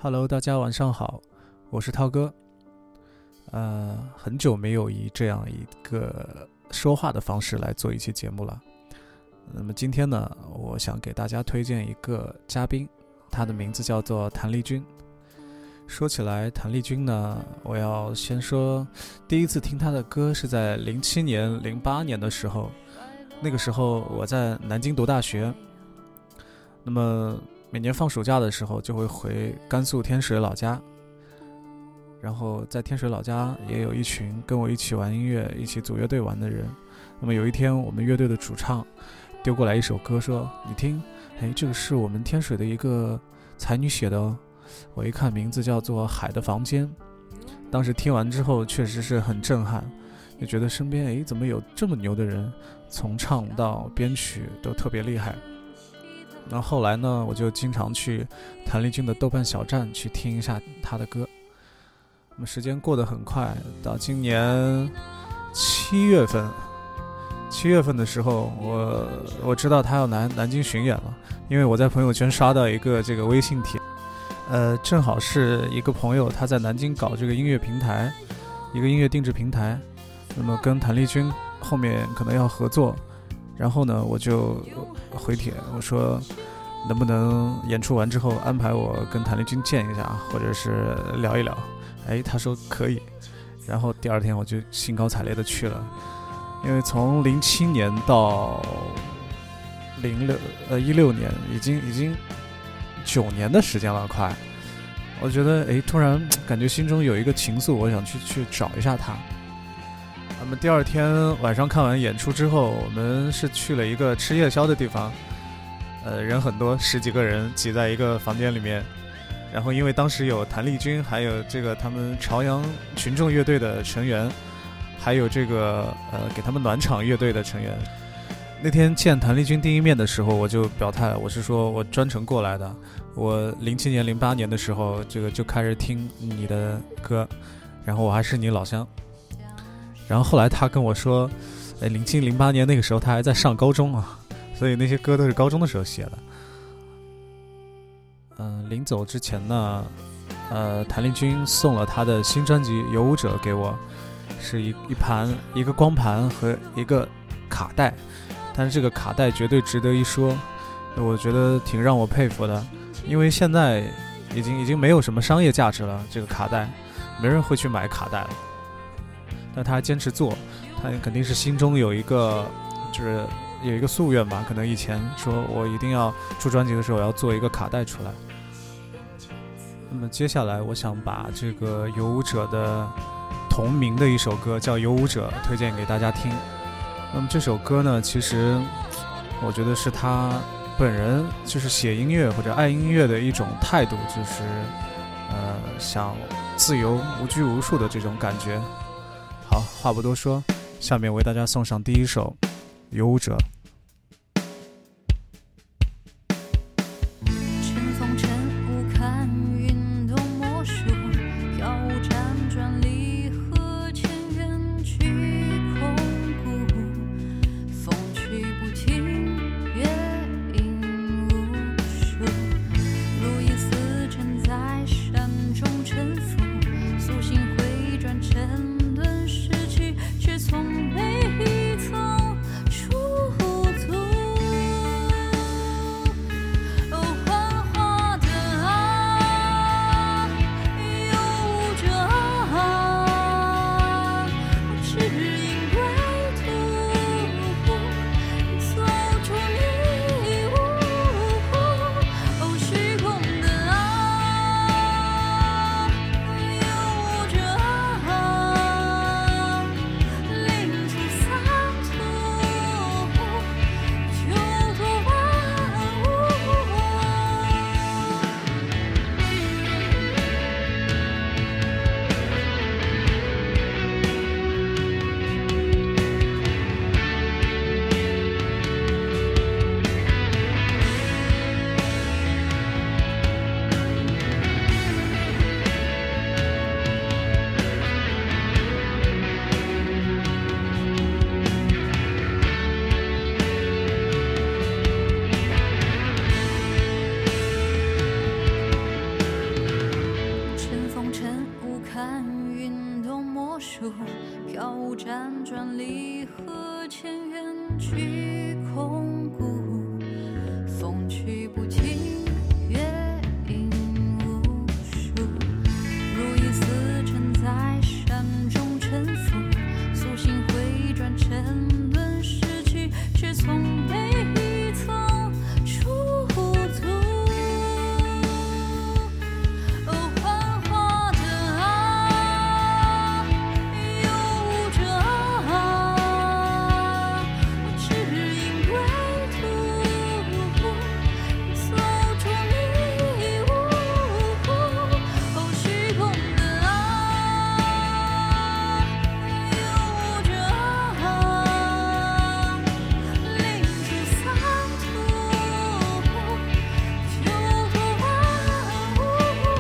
Hello， 大家晚上好，我是涛哥。很久没有以这样一个说话的方式来做一期节目了。那么今天呢，我想给大家推荐一个嘉宾，他的名字叫做谭丽君。说起来谭丽君呢，我要先说，第一次听她的歌是在07年、08年的时候。那个时候我在南京读大学，那么每年放暑假的时候就会回甘肃天水老家，然后在天水老家也有一群跟我一起玩音乐、一起组乐队玩的人。那么有一天，我们乐队的主唱丢过来一首歌，说：“你听，这个是我们天水的一个才女写的哦。”我一看名字叫做《海的房间》，当时听完之后确实是很震撼，就觉得身边怎么有这么牛的人，从唱到编曲都特别厉害。然后后来呢，我就经常去谭丽君的豆瓣小站去听一下她的歌。那么时间过得很快，到今年7月份的时候，我知道她要南京巡演了，因为我在朋友圈刷到一个这个微信帖，正好是一个朋友他在南京搞这个音乐平台，一个音乐定制平台，那么跟谭丽君后面可能要合作。然后呢，我就回帖，我说能不能演出完之后安排我跟谭丽君见一下，或者是聊一聊。他说可以。然后第二天我就兴高采烈的去了，因为从07年到16年，已经9年的时间了，快。我觉得突然感觉心中有一个情愫，我想去找一下他。那么第二天晚上看完演出之后，我们是去了一个吃夜宵的地方，人很多，10几个人挤在一个房间里面。然后因为当时有谭丽君，还有这个他们朝阳群众乐队的成员，还有这个给他们暖场乐队的成员。那天见谭丽君第一面的时候，我就表态了，我是说我专程过来的。我07年、08年的时候，这个就开始听你的歌，然后我还是你老乡。然后后来他跟我说07、08年那个时候他还在上高中啊，所以那些歌都是高中的时候写的。临走之前呢，谭丽君送了他的新专辑《游舞者》给我，是一个光盘和一个卡带，但是这个卡带绝对值得一说，我觉得挺让我佩服的，因为现在已经没有什么商业价值了，这个卡带没人会去买卡带了。但他还坚持做，他肯定是心中有一个夙愿吧，可能以前说我一定要出专辑的时候要做一个卡带出来。那么接下来我想把这个游舞者的同名的一首歌叫《游舞者》推荐给大家听。那么这首歌呢，其实我觉得是他本人就是写音乐或者爱音乐的一种态度，就是想自由无拘无束的这种感觉。好，话不多说，下面为大家送上第一首《游舞者》。 沉沦失去，却从没曾出路辗转离合前缘去空谷，风去不停，月影无数，如一丝尘在山中沉浮，苏醒回转沉沦失去，却从没一曾出足。幻化的啊，有无着啊，只因归途，走出迷雾。虚空的啊，有无着啊，领出三途，就多万物。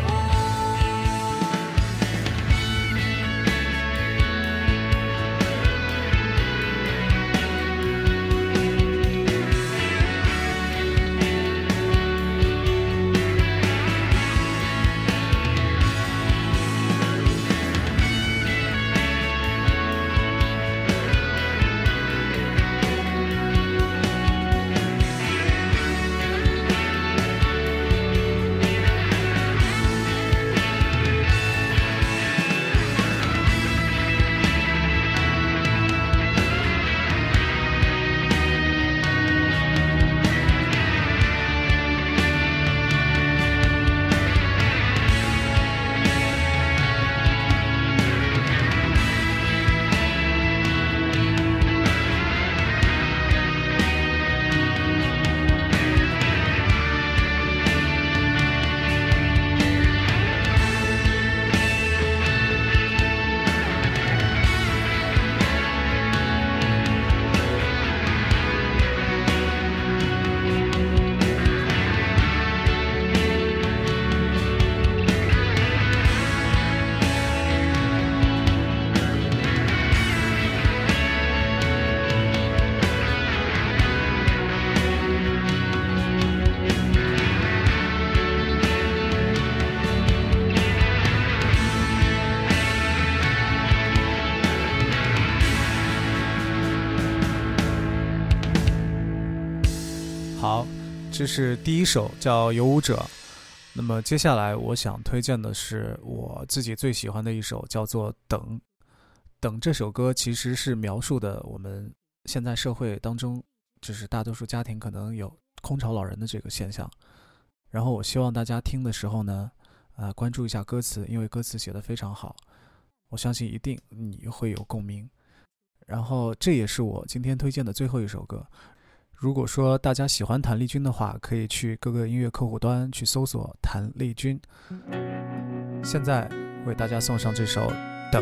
好，这是第一首叫《游舞者》。那么接下来我想推荐的是我自己最喜欢的一首，叫做《等》。等这首歌其实是描述的我们现在社会当中，就是大多数家庭可能有空巢老人的这个现象。然后我希望大家听的时候呢，关注一下歌词，因为歌词写得非常好，我相信一定你会有共鸣。然后这也是我今天推荐的最后一首歌。如果说大家喜欢谭丽君的话，可以去各个音乐客户端去搜索谭丽君。现在为大家送上这首《等》。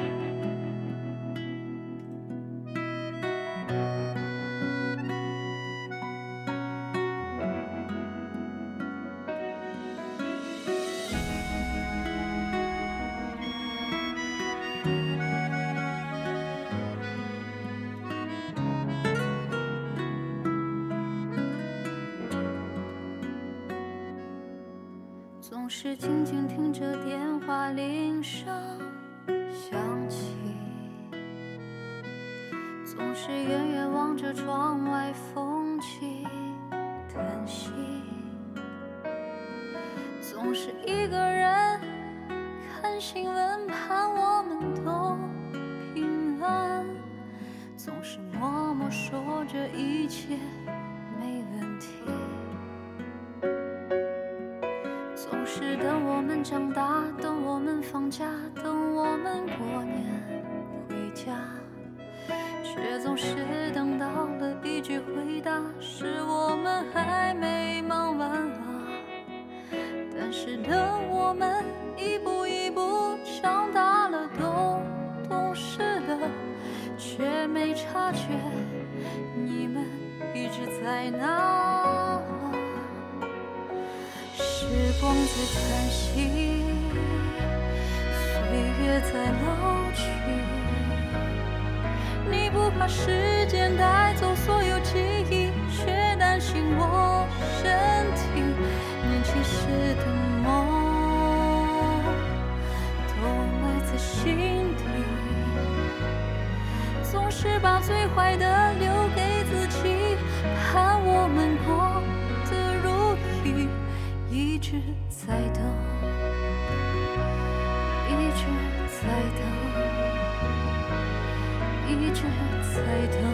总是静静听着电话铃声响起，总是远远望着窗外风起叹息，总是一个人看新闻盼我们都平安，总是默默说着一切没问题，总是等我们长大，等我们放假，等我们过年回家，却总是等到了一句回答，是我们还没忙完啊。但是等我们一步一步长大了，都懂事了，却没察觉你们一直在那。时光在叹息，岁月在老去，你不怕时间带走所有记忆，却担心我身体。年轻时的梦都埋在心底， 最坏的留给自己，盼我们过得如意，一直在等，一直在等，一直在等，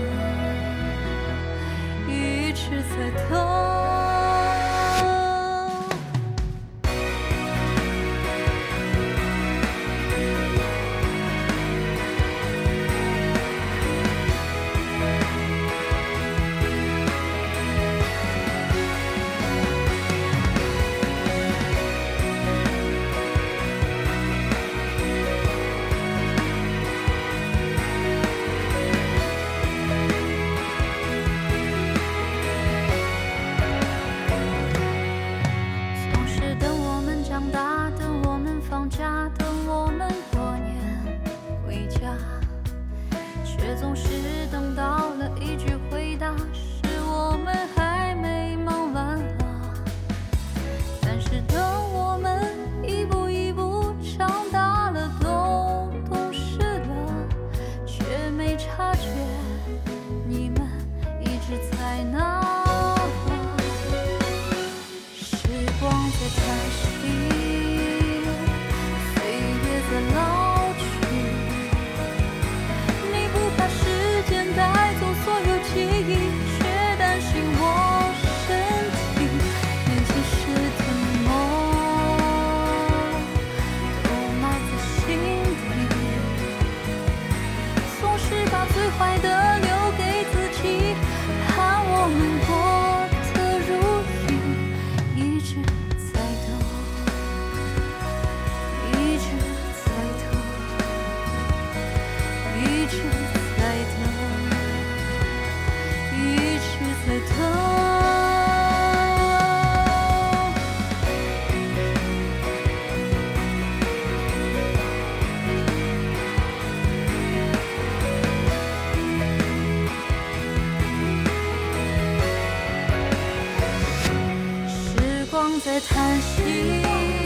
一直在等。总是等到了一句回答，是我们还没忙完啊。但是等我们一步一步长大了，都懂事了，却没察觉你们一直在那。时光在叹息，岁月在老去，带走所有记忆，却担心我身体那些事的梦都埋在心底，总是把最坏的留给自己，盼我们过得如意，一直在等，一直在等，一直在等，一直在等。时光在叹息。